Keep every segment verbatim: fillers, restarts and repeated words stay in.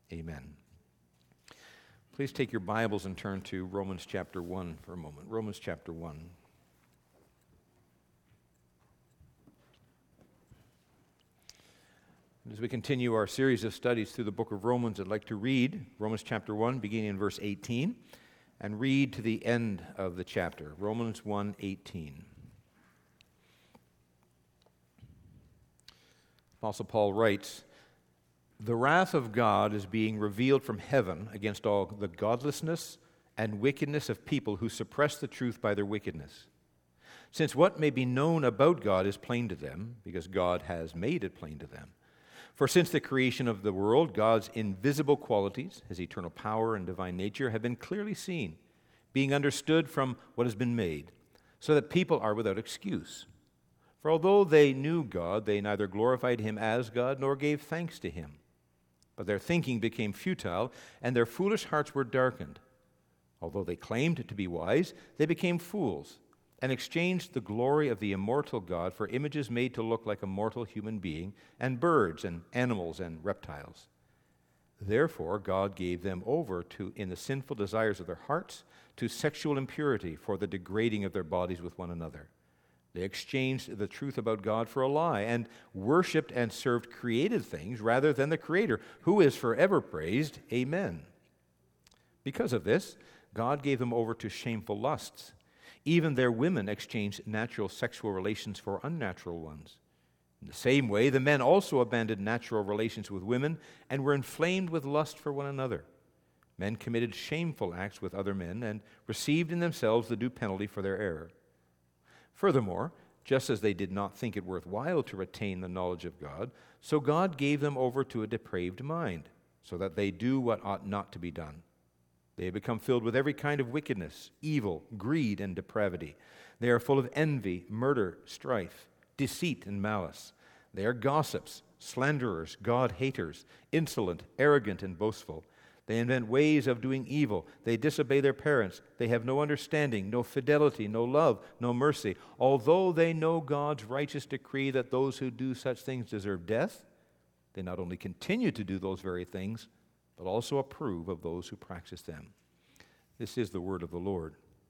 Amen. Please take your Bibles and turn to Romans chapter one for a moment. Romans chapter one. As we continue our series of studies through the book of Romans, I'd like to read Romans chapter one, beginning in verse eighteen, and read to the end of the chapter. Romans one eighteen. Apostle Paul writes, "The wrath of God is being revealed from heaven against all the godlessness and wickedness of people who suppress the truth by their wickedness. Since what may be known about God is plain to them, because God has made it plain to them. For since the creation of the world, God's invisible qualities, his eternal power and divine nature, have been clearly seen, being understood from what has been made, so that people are without excuse. For although they knew God, they neither glorified him as God nor gave thanks to him. But their thinking became futile, and their foolish hearts were darkened. Although they claimed to be wise, they became fools, and exchanged the glory of the immortal God for images made to look like a mortal human being, and birds, and animals, and reptiles. Therefore God gave them over to, in the sinful desires of their hearts, to sexual impurity for the degrading of their bodies with one another. They exchanged the truth about God for a lie, and worshipped and served created things rather than the Creator, who is forever praised. Amen. Because of this, God gave them over to shameful lusts. Even their women exchanged natural sexual relations for unnatural ones. In the same way, the men also abandoned natural relations with women and were inflamed with lust for one another. Men committed shameful acts with other men and received in themselves the due penalty for their error. Furthermore, just as they did not think it worthwhile to retain the knowledge of God, so God gave them over to a depraved mind, so that they do what ought not to be done. They have become filled with every kind of wickedness, evil, greed, and depravity. They are full of envy, murder, strife, deceit, and malice. They are gossips, slanderers, God-haters, insolent, arrogant, and boastful. They invent ways of doing evil. They disobey their parents. They have no understanding, no fidelity, no love, no mercy. Although they know God's righteous decree that those who do such things deserve death, they not only continue to do those very things, but also approve of those who practice them." This is the word of the Lord.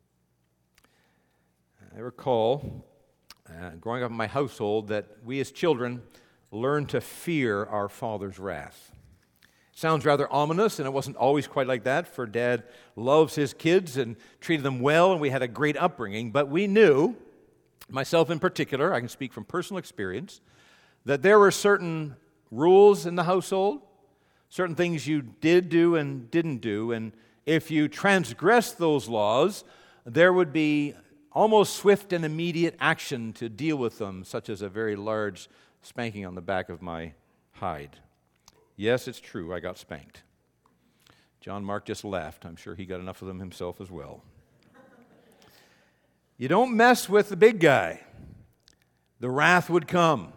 I recall, uh, growing up in my household, that we as children learned to fear our Father's wrath. Sounds rather ominous, and it wasn't always quite like that, for Dad loves his kids and treated them well, and we had a great upbringing. But we knew, myself in particular, I can speak from personal experience, that there were certain rules in the household, certain things you did do and didn't do, and if you transgressed those laws, there would be almost swift and immediate action to deal with them, such as a very large spanking on the back of my hide. Yes, it's true, I got spanked. John Mark just laughed. I'm sure he got enough of them himself as well. You don't mess with the big guy. The wrath would come.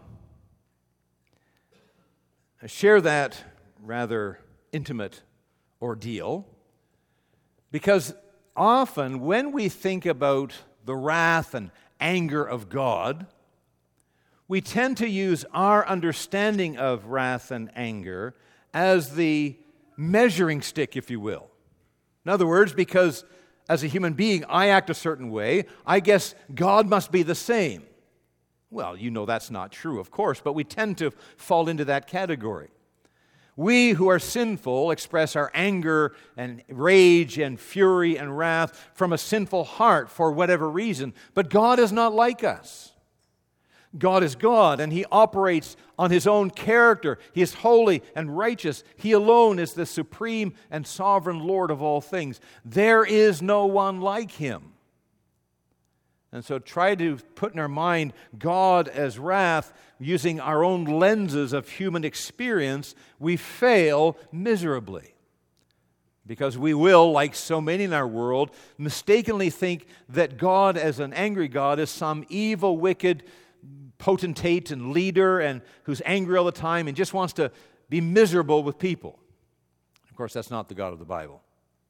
I share that rather intimate ordeal because often when we think about the wrath and anger of God, we tend to use our understanding of wrath and anger as the measuring stick, if you will. In other words, because as a human being I act a certain way, I guess God must be the same. Well, you know that's not true, of course, but we tend to fall into that category. We who are sinful express our anger and rage and fury and wrath from a sinful heart for whatever reason. But God is not like us. God is God, and He operates on His own character. He is holy and righteous. He alone is the supreme and sovereign Lord of all things. There is no one like Him. And so try to put in our mind God as wrath using our own lenses of human experience, we fail miserably. Because we will, like so many in our world, mistakenly think that God as an angry God is some evil, wicked potentate and leader and who's angry all the time and just wants to be miserable with people. Of course, that's not the God of the Bible.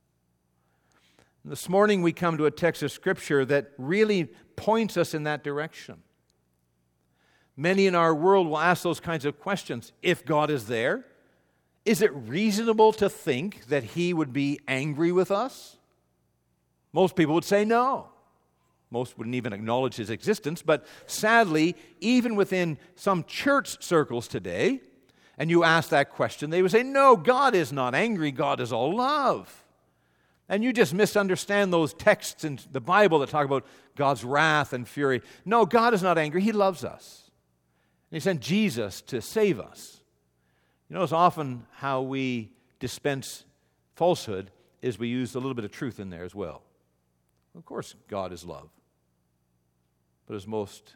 This morning we come to a text of Scripture that really points us in that direction. Many in our world will ask those kinds of questions. If God is there, Is it reasonable to think that he would be angry with us? Most people would say no. Most wouldn't even acknowledge his existence, but sadly, even within some church circles today, and you ask that question, they would say, no, God is not angry, God is all love. And you just misunderstand those texts in the Bible that talk about God's wrath and fury. No, God is not angry, he loves us. And he sent Jesus to save us. You notice often how we dispense falsehood is we use a little bit of truth in there as well. Of course, God is love. But his most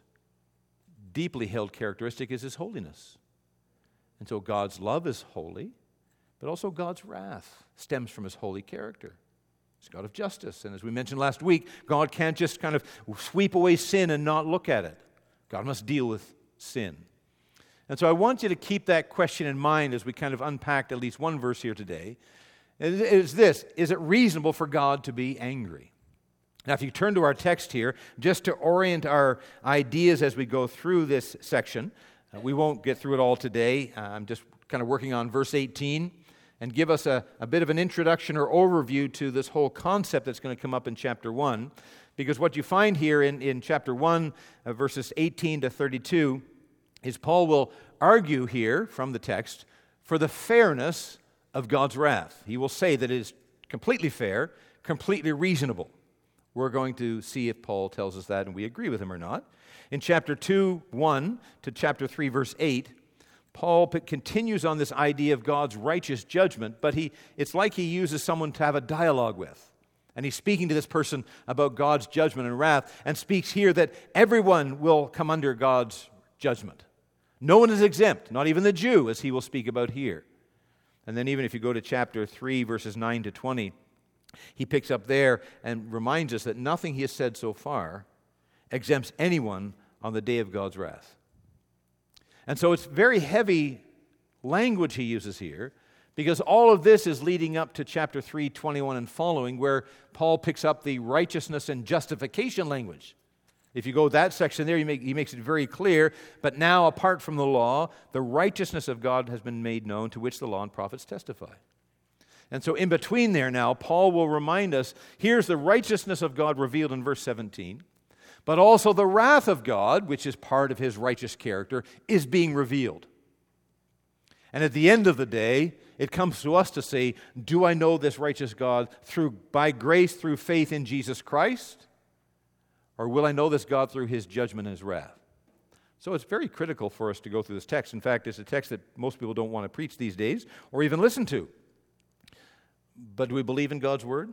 deeply held characteristic is his holiness. And so God's love is holy, but also God's wrath stems from his holy character. He's God of justice. And as we mentioned last week, God can't just kind of sweep away sin and not look at it. God must deal with sin. And so I want you to keep that question in mind as we kind of unpack at least one verse here today. It is this: is it reasonable for God to be angry? Now, if you turn to our text here, just to orient our ideas as we go through this section, uh, we won't get through it all today. Uh, I'm just kind of working on verse eighteen and give us a, a bit of an introduction or overview to this whole concept that's going to come up in chapter one. Because what you find here in, in chapter one, uh, verses eighteen to thirty-two, is Paul will argue here from the text for the fairness of God's wrath. He will say that it is completely fair, completely reasonable. We're going to see if Paul tells us that and we agree with him or not. In chapter two, one to chapter three, verse eight, Paul continues on this idea of God's righteous judgment, but he it's like he uses someone to have a dialogue with. And he's speaking to this person about God's judgment and wrath, and speaks here that everyone will come under God's judgment. No one is exempt, not even the Jew, as he will speak about here. And then even if you go to chapter three, verses nine to twenty, he picks up there and reminds us that nothing he has said so far exempts anyone on the day of God's wrath. And so it's very heavy language he uses here, because all of this is leading up to chapter three, twenty-one and following, where Paul picks up the righteousness and justification language. If you go that section there, he, make, he makes it very clear, but now apart from the law, the righteousness of God has been made known, to which the law and prophets testify. And so in between there now, Paul will remind us, here's the righteousness of God revealed in verse seventeen, but also the wrath of God, which is part of his righteous character, is being revealed. And at the end of the day, it comes to us to say, do I know this righteous God through by grace through faith in Jesus Christ? Or will I know this God through his judgment and his wrath? So it's very critical for us to go through this text. In fact, it's a text that most people don't want to preach these days or even listen to. But do we believe in God's word?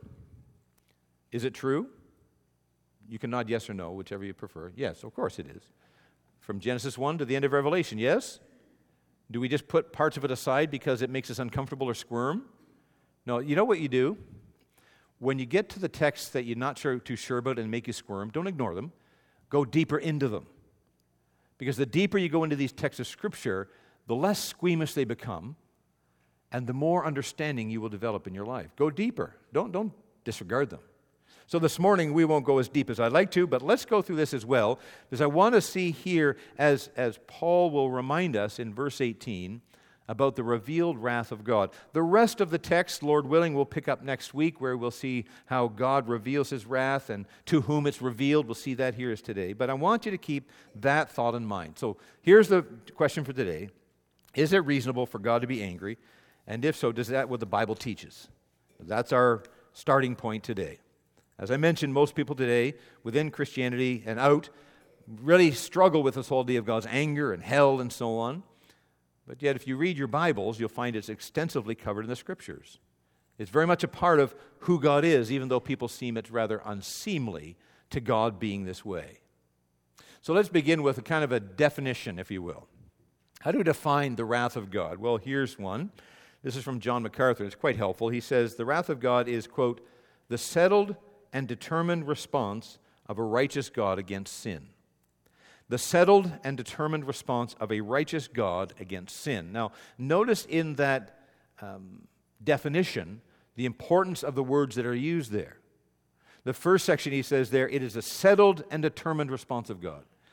Is it true? You can nod yes or no, whichever you prefer. Yes, of course it is. From Genesis one to the end of Revelation, yes? Do we just put parts of it aside because it makes us uncomfortable or squirm? No, you know what you do? When you get to the texts that you're not sure, too sure about and make you squirm, don't ignore them. Go deeper into them. Because the deeper you go into these texts of Scripture, the less squeamish they become, and the more understanding you will develop in your life. Go deeper. Don't, don't disregard them. So this morning, we won't go as deep as I'd like to, but let's go through this as well, because I want to see here, as, as Paul will remind us in verse eighteen, about the revealed wrath of God. The rest of the text, Lord willing, we'll pick up next week, where we'll see how God reveals his wrath and to whom it's revealed. We'll see that here as today. But I want you to keep that thought in mind. So here's the question for today. Is it reasonable for God to be angry? And if so, does that what the Bible teaches? That's our starting point today. As I mentioned, most people today, within Christianity and out, really struggle with this whole idea of God's anger and hell and so on. But yet, if you read your Bibles, you'll find it's extensively covered in the Scriptures. It's very much a part of who God is, even though people seem it's rather unseemly to God being this way. So let's begin with a kind of a definition, if you will. How do we define the wrath of God? Well, here's one. This is from John MacArthur. It's quite helpful. He says, the wrath of God is, quote, the settled and determined response of a righteous God against sin. The settled and determined response of a righteous God against sin. Now, notice in that um, definition the importance of the words that are used there. The first section he says there, it is a settled and determined response of God.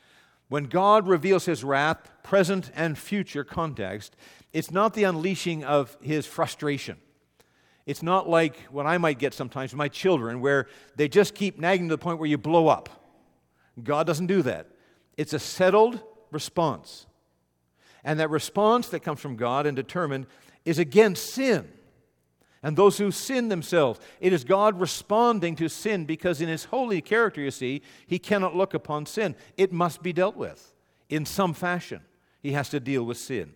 When God reveals His wrath, present and future context, it's not the unleashing of His frustration. It's not like what I might get sometimes with my children, where they just keep nagging to the point where you blow up. God doesn't do that. It's a settled response. And that response that comes from God and determined is against sin and those who sin themselves. It is God responding to sin because in His holy character, you see, He cannot look upon sin. It must be dealt with in some fashion. He has to deal with sin.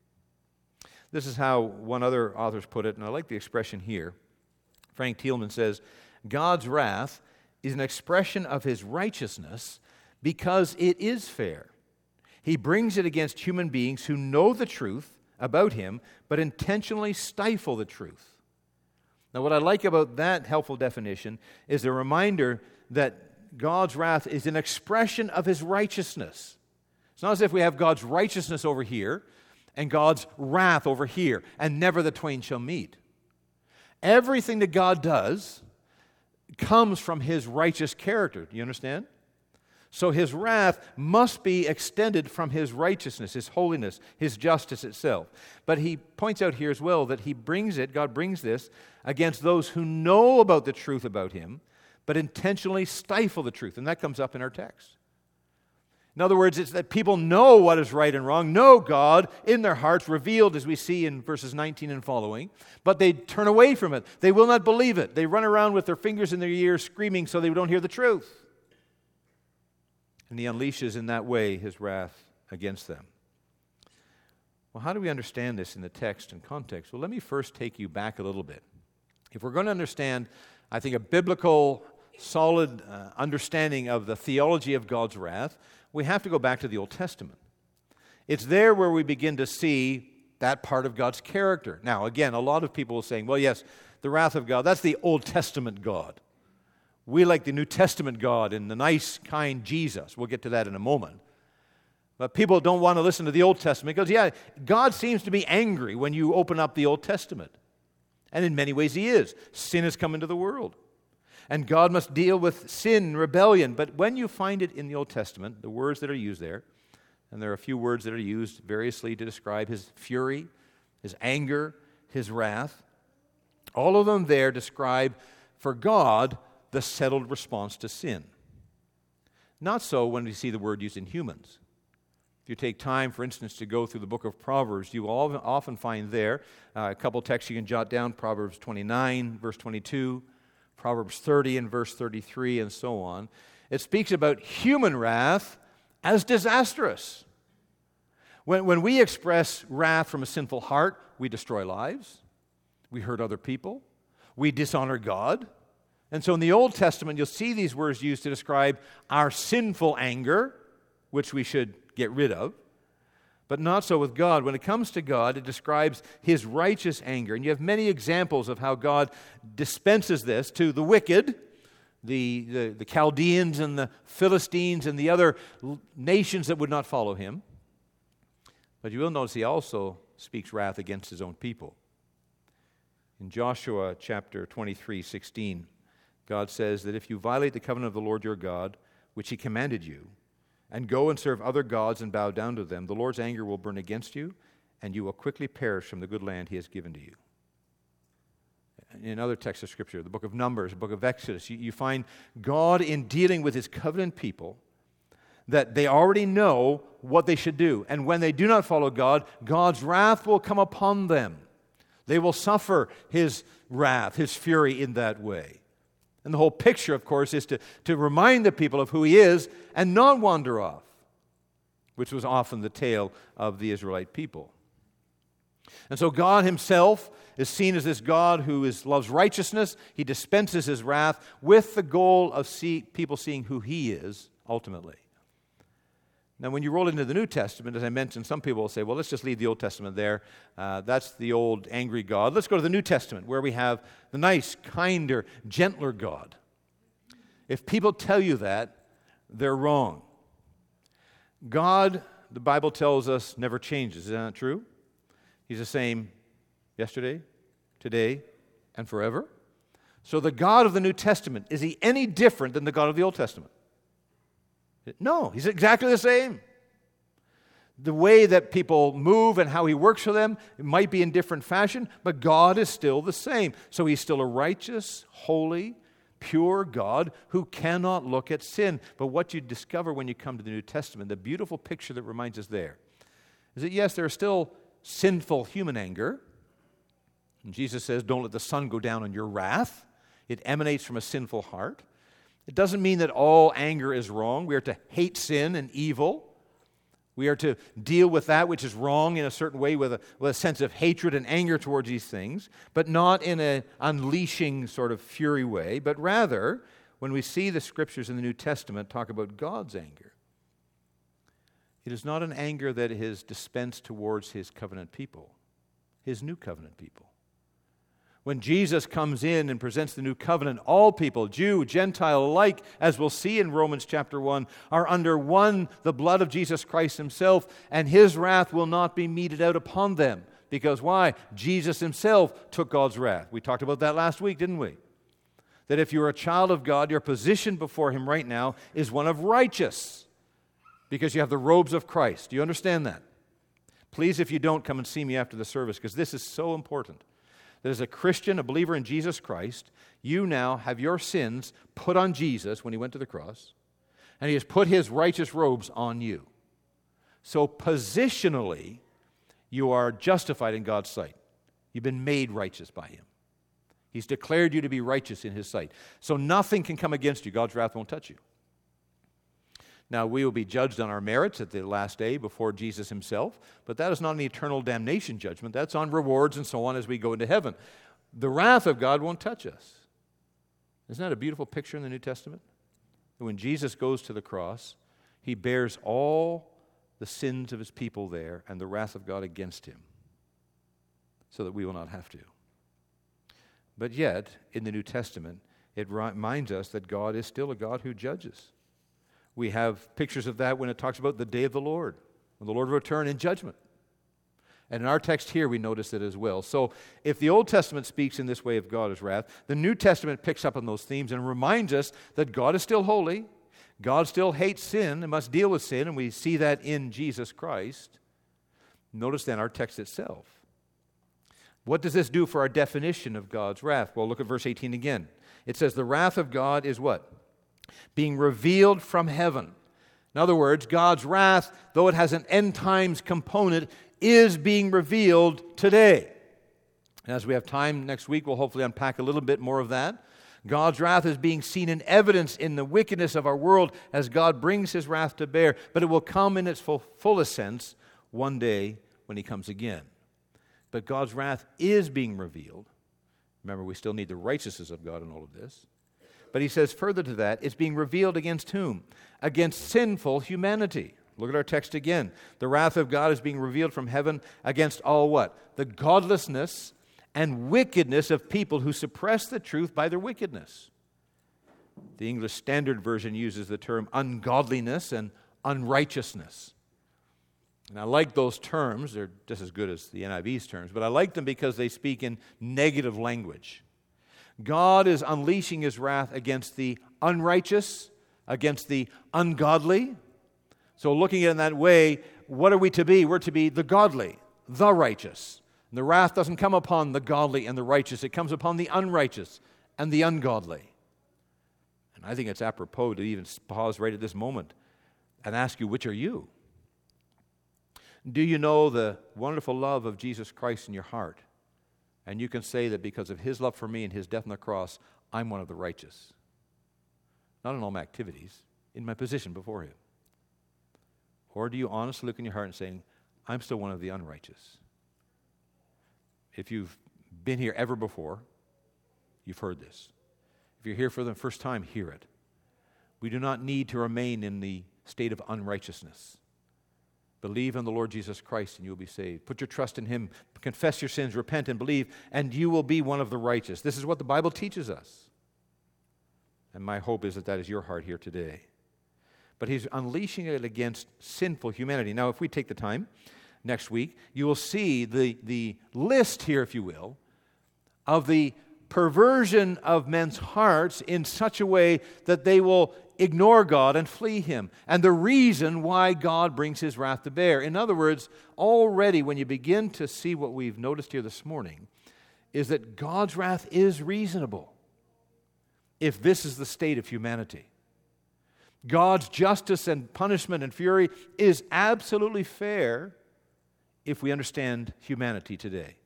This is how one other authors put it, and I like the expression here. Frank Thielman says, God's wrath is an expression of His righteousness because it is fair. He brings it against human beings who know the truth about Him, but intentionally stifle the truth. Now, what I like about that helpful definition is a reminder that God's wrath is an expression of His righteousness. It's not as if we have God's righteousness over here and God's wrath over here, and never the twain shall meet. Everything that God does comes from His righteous character. Do you understand? So His wrath must be extended from His righteousness, His holiness, His justice itself. But he points out here as well that He brings it, God brings this, against those who know about the truth about Him, but intentionally stifle the truth. And that comes up in our text. In other words, it's that people know what is right and wrong, know God in their hearts, revealed as we see in verses nineteen and following, but they turn away from it. They will not believe it. They run around with their fingers in their ears screaming so they don't hear the truth. And He unleashes in that way His wrath against them. Well, how do we understand this in the text and context? Well, let me first take you back a little bit. If we're going to understand, I think, a biblical, solid uh, understanding of the theology of God's wrath, we have to go back to the Old Testament. It's there where we begin to see that part of God's character. Now, again, a lot of people are saying, well, yes, the wrath of God, that's the Old Testament God. We like the New Testament God and the nice, kind Jesus. We'll get to that in a moment. But people don't want to listen to the Old Testament because, yeah, God seems to be angry when you open up the Old Testament. And in many ways He is. Sin has come into the world. And God must deal with sin, rebellion. But when you find it in the Old Testament, the words that are used there, and there are a few words that are used variously to describe His fury, His anger, His wrath, all of them there describe, for God, the settled response to sin. Not so when we see the word used in humans. If you take time, for instance, to go through the book of Proverbs, you will often find there uh, a couple texts you can jot down, Proverbs twenty-nine, verse twenty-two, Proverbs thirty and verse thirty-three, and so on. It speaks about human wrath as disastrous. When, when we express wrath from a sinful heart, we destroy lives, we hurt other people, we dishonor God. And so in the Old Testament, you'll see these words used to describe our sinful anger, which we should get rid of, but not so with God. When it comes to God, it describes His righteous anger. And you have many examples of how God dispenses this to the wicked, the, the, the Chaldeans and the Philistines and the other nations that would not follow Him. But you will notice He also speaks wrath against His own people. In Joshua chapter twenty-three, sixteen, God says that if you violate the covenant of the Lord your God, which He commanded you, and go and serve other gods and bow down to them, the Lord's anger will burn against you, and you will quickly perish from the good land He has given to you. In other texts of Scripture, the book of Numbers, the book of Exodus, you, you find God in dealing with His covenant people, that they already know what they should do. And when they do not follow God, God's wrath will come upon them. They will suffer His wrath, His fury in that way. And the whole picture, of course, is to, to remind the people of who He is and not wander off, which was often the tale of the Israelite people. And so God Himself is seen as this God who is, loves righteousness. He dispenses His wrath with the goal of see, people seeing who He is ultimately. Now, when you roll into the New Testament, as I mentioned, some people will say, well, let's just leave the Old Testament there. Uh, that's the old angry God. Let's go to the New Testament, where we have the nice, kinder, gentler God. If people tell you that, they're wrong. God, the Bible tells us, never changes. Is that not true? He's the same yesterday, today, and forever. So the God of the New Testament, is He any different than the God of the Old Testament? No, he's exactly the same. The way that people move and how he works for them, it might be in different fashion, but God is still the same. So he's still a righteous, holy, pure God who cannot look at sin. But what you discover when you come to the New Testament, the beautiful picture that reminds us there, is that yes, there is still sinful human anger. And Jesus says, don't let the sun go down on your wrath. It emanates from a sinful heart. It doesn't mean that all anger is wrong. We are to hate sin and evil. We are to deal with that which is wrong in a certain way with a, with a sense of hatred and anger towards these things, but not in an unleashing sort of fury way, but rather, when we see the Scriptures in the New Testament talk about God's anger, it is not an anger that is dispensed towards His covenant people, His new covenant people. When Jesus comes in and presents the new covenant, all people, Jew, Gentile alike, as we'll see in Romans chapter one, are under one, the blood of Jesus Christ Himself, and His wrath will not be meted out upon them. Because why? Jesus Himself took God's wrath. We talked about that last week, didn't we? That if you're a child of God, your position before Him right now is one of righteous, because you have the robes of Christ. Do you understand that? Please, if you don't, come and see me after the service, because this is so important. That as a Christian, a believer in Jesus Christ, you now have your sins put on Jesus when He went to the cross, and He has put His righteous robes on you. So positionally, you are justified in God's sight. You've been made righteous by Him. He's declared you to be righteous in His sight. So nothing can come against you. God's wrath won't touch you. Now, we will be judged on our merits at the last day before Jesus Himself, but that is not an eternal damnation judgment. That's on rewards and so on as we go into heaven. The wrath of God won't touch us. Isn't that a beautiful picture in the New Testament? When Jesus goes to the cross, He bears all the sins of His people there and the wrath of God against Him, so that we will not have to. But yet, in the New Testament, it reminds us that God is still a God who judges. We have pictures of that when it talks about the day of the Lord, when the Lord will return in judgment. And in our text here, we notice it as well. So if the Old Testament speaks in this way of God as wrath, the New Testament picks up on those themes and reminds us that God is still holy, God still hates sin and must deal with sin, and we see that in Jesus Christ. Notice then our text itself. What does this do for our definition of God's wrath? Well, look at verse eighteen again. It says, the wrath of God is what? Being revealed from heaven. In other words, God's wrath, though it has an end times component, is being revealed today. And as we have time next week, we'll hopefully unpack a little bit more of that. God's wrath is being seen in evidence in the wickedness of our world as God brings His wrath to bear, but it will come in its full, fullest sense one day when He comes again. But God's wrath is being revealed. Remember, we still need the righteousness of God in all of this. But he says further to that, it's being revealed against whom? Against sinful humanity. Look at our text again. The wrath of God is being revealed from heaven against all what? The godlessness and wickedness of people who suppress the truth by their wickedness. The English Standard Version uses the term ungodliness and unrighteousness. And I like those terms. They're just as good as the N I V's terms, but I like them because they speak in negative language. God is unleashing His wrath against the unrighteous, against the ungodly. So looking at it in that way, what are we to be? We're to be the godly, the righteous. And the wrath doesn't come upon the godly and the righteous. It comes upon the unrighteous and the ungodly. And I think it's apropos to even pause right at this moment and ask you, which are you? Do you know the wonderful love of Jesus Christ in your heart? And you can say that because of His love for me and His death on the cross, I'm one of the righteous. Not in all my activities, in my position before Him. Or do you honestly look in your heart and saying, I'm still one of the unrighteous? If you've been here ever before, you've heard this. If you're here for the first time, hear it. We do not need to remain in the state of unrighteousness. Believe in the Lord Jesus Christ and you will be saved. Put your trust in Him. Confess your sins, repent and believe, and you will be one of the righteous. This is what the Bible teaches us. And my hope is that that is your heart here today. But He's unleashing it against sinful humanity. Now, if we take the time next week, you will see the, the list here, if you will, of the perversion of men's hearts in such a way that they will ignore God and flee Him, and the reason why God brings His wrath to bear. In other words, already when you begin to see what we've noticed here this morning, is that God's wrath is reasonable if this is the state of humanity. God's justice and punishment and fury is absolutely fair if we understand humanity today.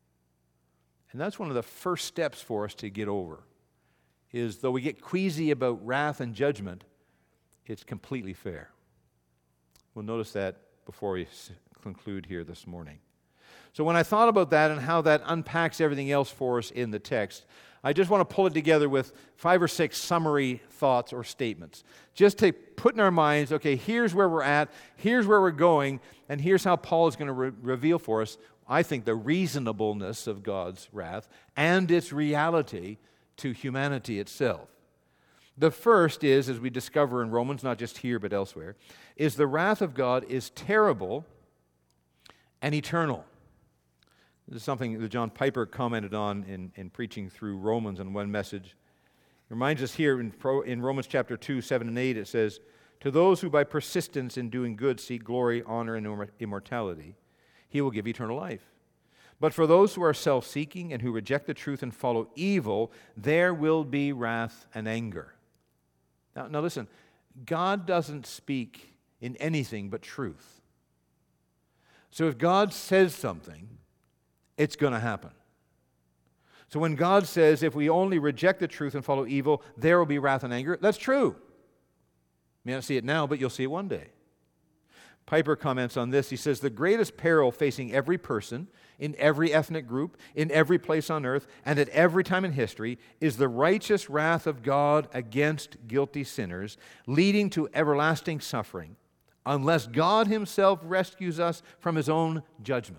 And that's one of the first steps for us to get over, is though we get queasy about wrath and judgment, it's completely fair. We'll notice that before we conclude here this morning. So when I thought about that and how that unpacks everything else for us in the text, I just want to pull it together with five or six summary thoughts or statements. Just to put in our minds, okay, here's where we're at, here's where we're going, and here's how Paul is going to re- reveal for us, I think, the reasonableness of God's wrath and its reality to humanity itself. The first is, as we discover in Romans, not just here but elsewhere, is the wrath of God is terrible and eternal. This is something that John Piper commented on in, in preaching through Romans in one message. It reminds us here in, Pro, in Romans chapter two, seven and eight, it says, "To those who by persistence in doing good seek glory, honor, and immortality, He will give eternal life. But for those who are self-seeking and who reject the truth and follow evil, there will be wrath and anger." Now, now listen, God doesn't speak in anything but truth. So if God says something, it's going to happen. So when God says, if we only reject the truth and follow evil, there will be wrath and anger, that's true. You may not see it now, but you'll see it one day. Piper comments on this. He says, "The greatest peril facing every person, in every ethnic group, in every place on earth, and at every time in history, is the righteous wrath of God against guilty sinners, leading to everlasting suffering, unless God Himself rescues us from His own judgment."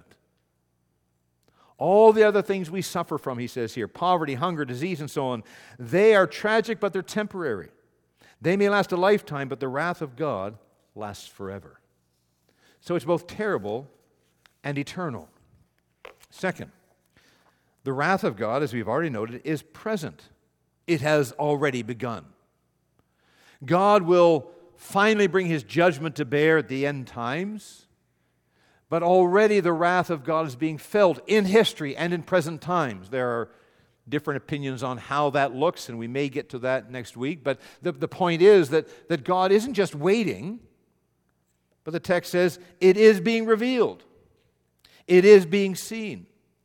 All the other things we suffer from, he says here, poverty, hunger, disease, and so on, they are tragic, but they're temporary. They may last a lifetime, but the wrath of God lasts forever. So it's both terrible and eternal. Second, the wrath of God, as we've already noted, is present. It has already begun. God will finally bring His judgment to bear at the end times, but already the wrath of God is being felt in history and in present times. There are different opinions on how that looks, and we may get to that next week. But the, the point is that, that God isn't just waiting, but the text says it is being revealed. It is being seen.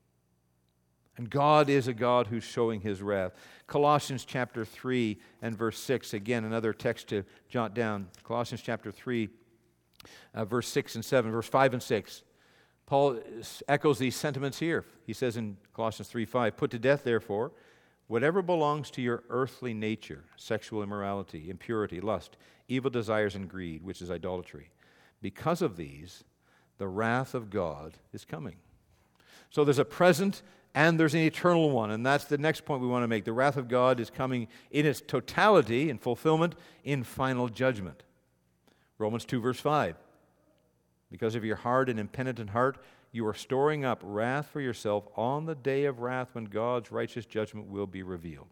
And God is a God who's showing His wrath. Colossians chapter three and verse six, again, another text to jot down. Colossians chapter three. Uh, verse six and seven, verse five and six. Paul echoes these sentiments here. He says in Colossians three five, "Put to death, therefore, whatever belongs to your earthly nature, sexual immorality, impurity, lust, evil desires, and greed, which is idolatry. Because of these, the wrath of God is coming." So there's a present and there's an eternal one, and that's the next point we want to make. The wrath of God is coming in its totality and fulfillment in final judgment. Romans two, verse five. "Because of your hard and impenitent heart, you are storing up wrath for yourself on the day of wrath when God's righteous judgment will be revealed."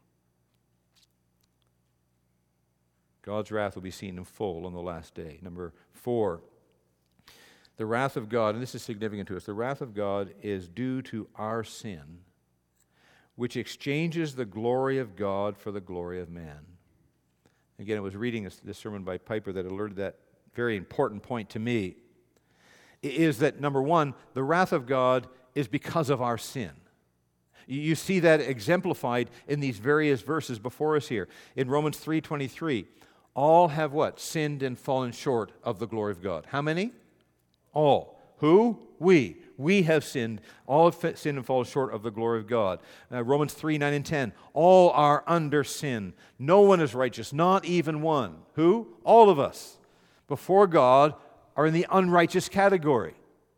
God's wrath will be seen in full on the last day. Number four, the wrath of God, and this is significant to us, the wrath of God is due to our sin, which exchanges the glory of God for the glory of man. Again, I was reading this, this sermon by Piper that alerted that very important point to me, is that, number one, the wrath of God is because of our sin. You see that exemplified in these various verses before us here. In Romans three twenty-three, all have what? Sinned and fallen short of the glory of God. How many? All. Who? We. We have sinned. All have sinned and fallen short of the glory of God. Uh, Romans three nine and ten, all are under sin. No one is righteous, not even one. Who? All of us, before God, are in the unrighteous category.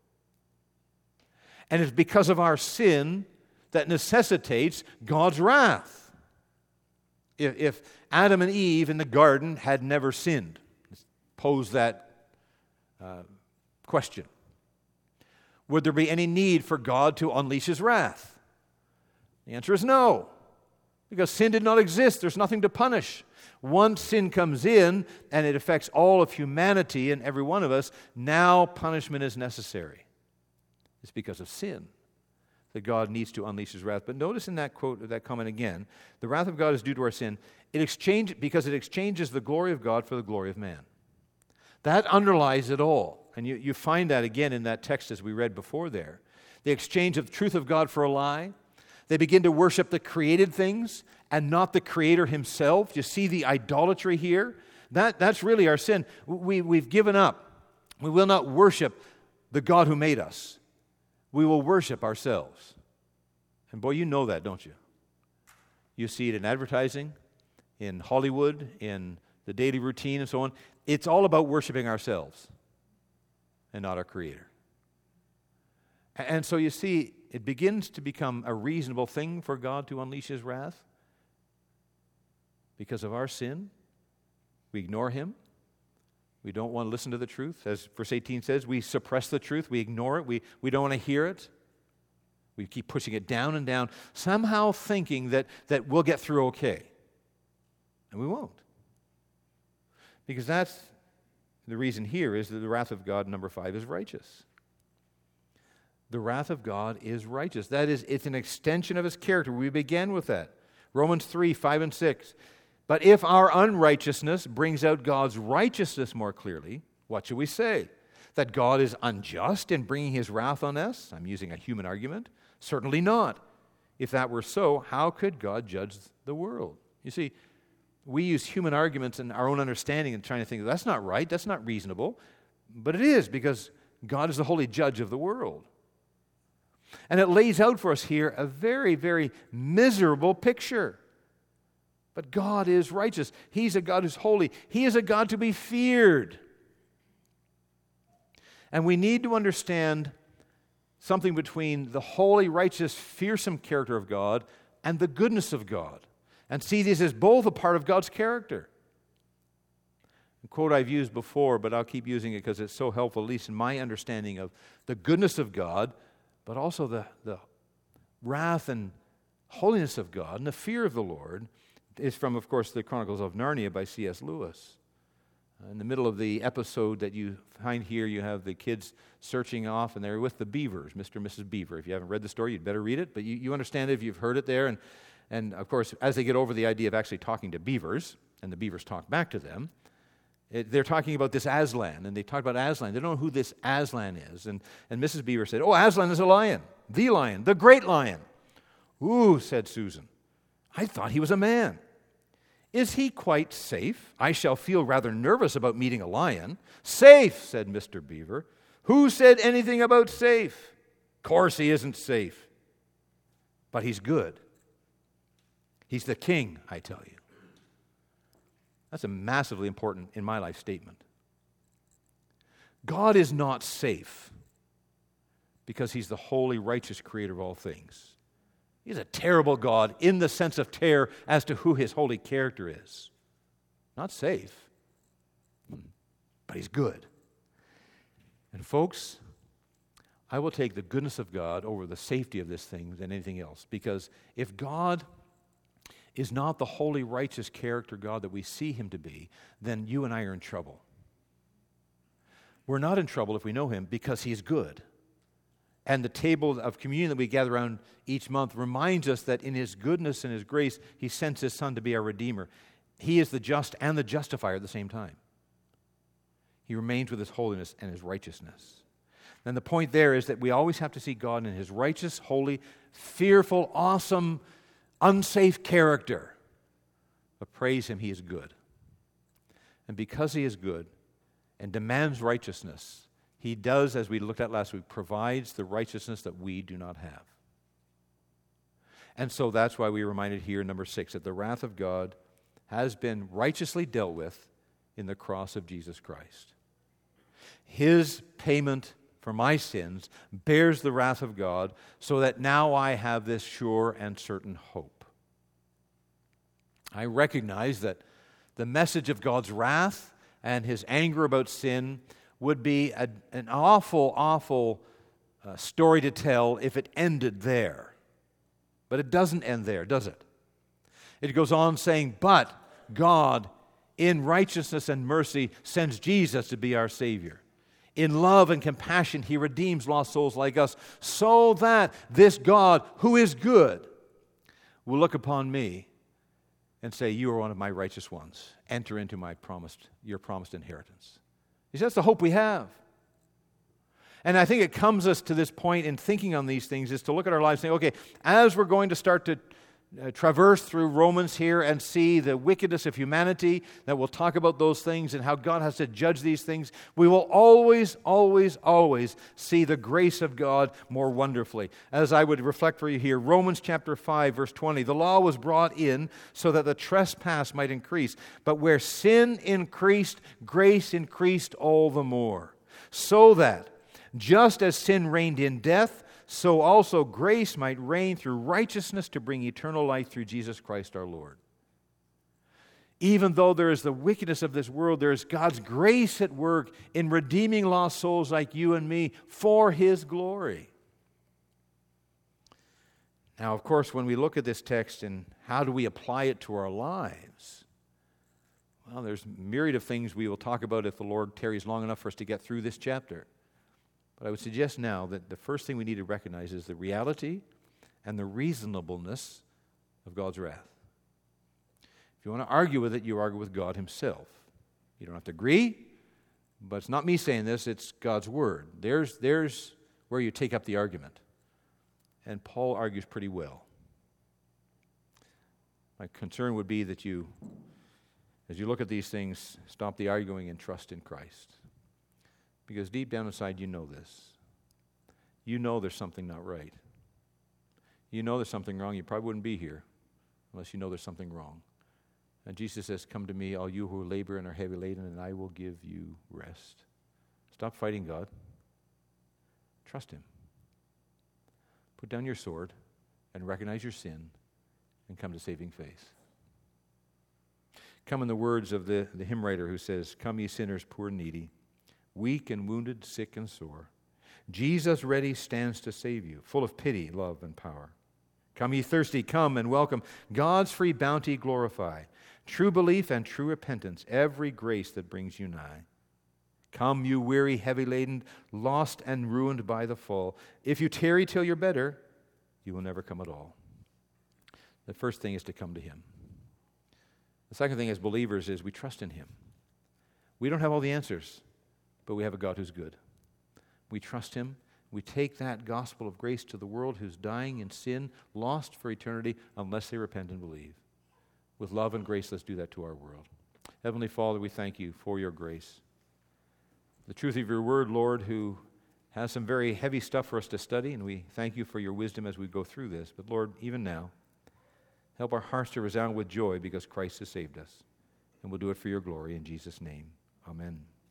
And it's because of our sin that necessitates God's wrath. If, if Adam and Eve in the garden had never sinned, pose that uh, question, would there be any need for God to unleash His wrath? The answer is no, Because sin did not exist. There's nothing to punish. Once sin comes in and it affects all of humanity and every one of us, now punishment is necessary. It's because of sin that God needs to unleash His wrath. But notice in that quote, that comment again, the wrath of God is due to our sin. It exchange, because it exchanges the glory of God for the glory of man. That underlies it all. And you, you find that again in that text as we read before there. The exchange of the truth of God for a lie. They begin to worship the created things and not the Creator Himself. You see the idolatry here? That, that's really our sin. We, we've given up. We will not worship the God who made us. We will worship ourselves. And boy, you know that, don't you? You see it in advertising, in Hollywood, in the daily routine and so on. It's all about worshiping ourselves and not our Creator. And so you see, it begins to become a reasonable thing for God to unleash His wrath because of our sin. We ignore Him. We don't want to listen to the truth. As verse eighteen says, we suppress the truth. We ignore it. We, we don't want to hear it. We keep pushing it down and down, somehow thinking that, that we'll get through okay. And we won't. Because that's the reason here is that the wrath of God, number five, is righteous. The wrath of God is righteous. That is, it's an extension of His character. We began with that. Romans three, five and six. But if our unrighteousness brings out God's righteousness more clearly, what should we say? That God is unjust in bringing His wrath on us? I'm using a human argument. Certainly not. If that were so, how could God judge the world? You see, we use human arguments and our own understanding and trying to think, that's not right, that's not reasonable. But it is, because God is the holy judge of the world. And it lays out for us here a very, very miserable picture. But God is righteous. He's a God who's holy. He is a God to be feared. And we need to understand something between the holy, righteous, fearsome character of God and the goodness of God, and see these as both a part of God's character. A quote I've used before, but I'll keep using it because it's so helpful, at least in my understanding of the goodness of God, but also the, the wrath and holiness of God and the fear of the Lord, is from, of course, the Chronicles of Narnia by C S Lewis. In the middle of the episode that you find here, you have the kids searching off, and they're with the beavers, Mister and Missus Beaver. If you haven't read the story, you'd better read it, but you, you understand it if you've heard it there. And, and, of course, as they get over the idea of actually talking to beavers, and the beavers talk back to them, it, they're talking about this Aslan, and they talk about Aslan. They don't know who this Aslan is. And, and Missus Beaver said, oh, Aslan is a lion, the lion, the great lion. Ooh, said Susan, I thought he was a man. Is he quite safe? I shall feel rather nervous about meeting a lion. Safe, said Mister Beaver. Who said anything about safe? Course he isn't safe. But he's good. He's the king, I tell you. That's a massively important, in my life, statement. God is not safe because He's the holy, righteous creator of all things. He's a terrible God in the sense of terror as to who His holy character is. Not safe, but He's good. And folks, I will take the goodness of God over the safety of this thing than anything else. Because if God is not the holy, righteous character God that we see Him to be, then you and I are in trouble. We're not in trouble if we know Him because He's good. And the table of communion that we gather around each month reminds us that in His goodness and His grace, He sends His Son to be our Redeemer. He is the just and the justifier at the same time. He remains with His holiness and His righteousness. And the point there is that we always have to see God in His righteous, holy, fearful, awesome, unsafe character. But praise Him, He is good. And because He is good and demands righteousness, He does, as we looked at last week, provides the righteousness that we do not have. And so that's why we reminded here in number six that the wrath of God has been righteously dealt with in the cross of Jesus Christ. His payment for my sins bears the wrath of God, so that now I have this sure and certain hope. I recognize that the message of God's wrath and His anger about sin would be a, an awful, awful uh, story to tell if it ended there. But it doesn't end there, does it? It goes on saying, but God, in righteousness and mercy, sends Jesus to be our Savior. In love and compassion, He redeems lost souls like us, so that this God, who is good, will look upon me and say, you are one of my righteous ones. Enter into my promised, your promised inheritance. You see, that's the hope we have. And I think it comes us to this point in thinking on these things is to look at our lives and say, okay, as we're going to start to uh, traverse through Romans here and see the wickedness of humanity, that we'll talk about those things and how God has to judge these things, we will always, always, always see the grace of God more wonderfully. As I would reflect for you here, Romans chapter five, verse twenty, the law was brought in so that the trespass might increase. But where sin increased, grace increased all the more. So that, just as sin reigned in death, so also grace might reign through righteousness to bring eternal life through Jesus Christ our Lord. Even though there is the wickedness of this world, there is God's grace at work in redeeming lost souls like you and me for His glory. Now, of course, when we look at this text and how do we apply it to our lives, well, there's a myriad of things we will talk about if the Lord tarries long enough for us to get through this chapter. But I would suggest now that the first thing we need to recognize is the reality and the reasonableness of God's wrath. If you want to argue with it, you argue with God Himself. You don't have to agree, but it's not me saying this, it's God's Word. There's, there's where you take up the argument. And Paul argues pretty well. My concern would be that you, as you look at these things, stop the arguing and trust in Christ. Because deep down inside, you know this. You know there's something not right. You know there's something wrong. You probably wouldn't be here unless you know there's something wrong. And Jesus says, come to me, all you who labor and are heavy laden, and I will give you rest. Stop fighting God. Trust Him. Put down your sword and recognize your sin and come to saving faith. Come in the words of the, the hymn writer who says, come ye sinners, poor and needy, weak and wounded, sick and sore. Jesus ready stands to save you, full of pity, love, and power. Come ye thirsty, come and welcome. God's free bounty glorify. True belief and true repentance, every grace that brings you nigh. Come, you weary, heavy laden, lost and ruined by the fall. If you tarry till you're better, you will never come at all. The first thing is to come to Him. The second thing as believers is we trust in Him. We don't have all the answers, but we have a God who's good. We trust Him. We take that gospel of grace to the world who's dying in sin, lost for eternity, unless they repent and believe. With love and grace, let's do that to our world. Heavenly Father, we thank You for Your grace. The truth of Your word, Lord, who has some very heavy stuff for us to study, and we thank You for Your wisdom as we go through this. But Lord, even now, help our hearts to resound with joy because Christ has saved us. And we'll do it for Your glory in Jesus' name. Amen.